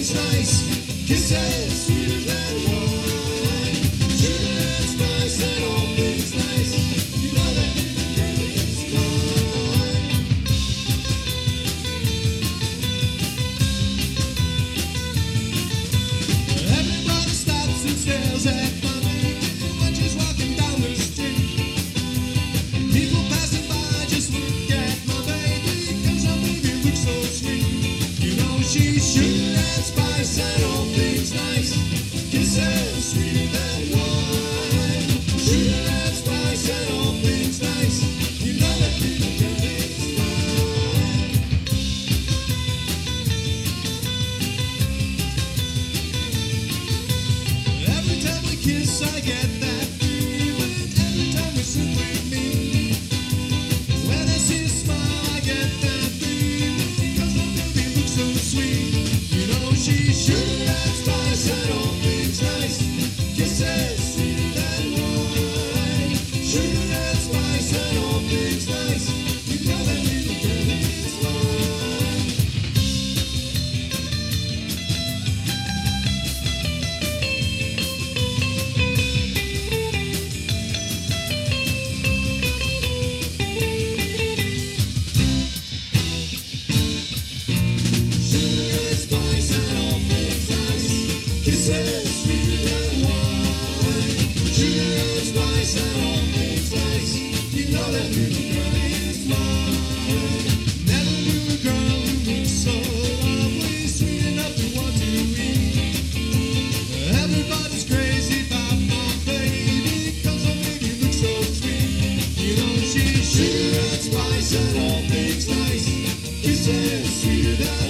things nice. Kisses sweeter than wine. Sugar and spice and all things nice. You know that little girl is mine. Everybody stops and stares at my baby when she's walking down the street. People passing by just look at my baby 'cause my baby looks so sweet. You know she's sugar and spice and all things nice. Kisses sweeter than wine. Sugar and spice and all things nice. You know that little girl is mine. Every time we kiss, I get that feeling. Every time we sit with me. When I see a smile, I get that feeling. 'Cause my baby looks so sweet. You know she's sugar and spice and all things nice. Kisses sweeter than wine. Sugar and spice and all things nice. You know that little girl is mine. Sugar and spice and all things nice. Kisses sweeter than wine. Sugar and spice and all things nice. You know that little girl is mine. Never knew a girl who looked so lovely, sweet enough to want to eat. Everybody's crazy about my baby 'cause my baby looks so sweet. You know she's sugar and spice and all things nice. Kisses sweeter than